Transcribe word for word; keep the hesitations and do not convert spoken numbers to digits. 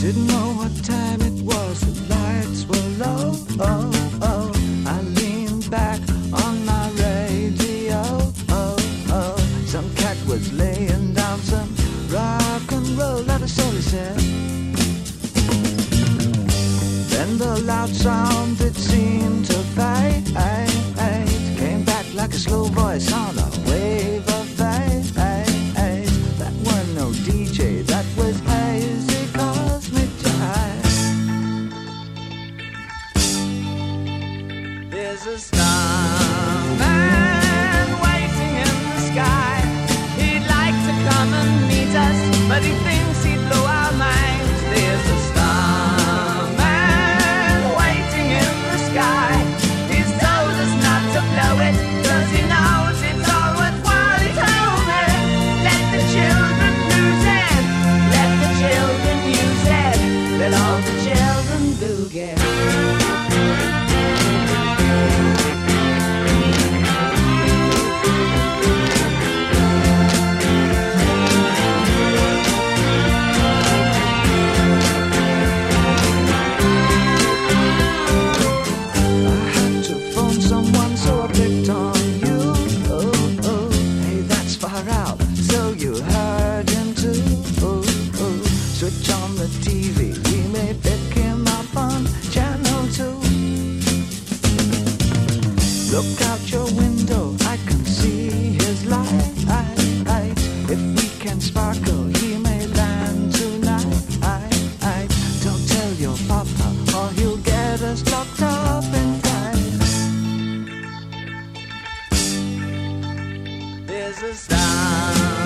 Didn't know what time it was, the lights were low. Oh, oh. I leaned back on my radio. Oh, oh. Some cat was laying down some rock and roll, that is all he said. Then the loud sound it seemed to fade, came back like a slow voice on a wave of bass. That wasn't no D J, that was hazy cosmic jive. There's a starman waiting in the sky. He'd like to come and meet us, but he thinks he'd blow our minds. There's a starman waiting in the sky. He's told us not to blow it, 'cause he knows it's all worthwhile. He told me, let the children lose it, let the children use it, let all the children boogie. Switch on the T V, we may pick him up on channel two. Look out your window, I can see his light. If we can sparkle, he may land tonight. Don't tell your papa, or he'll get us locked up inside. There's a star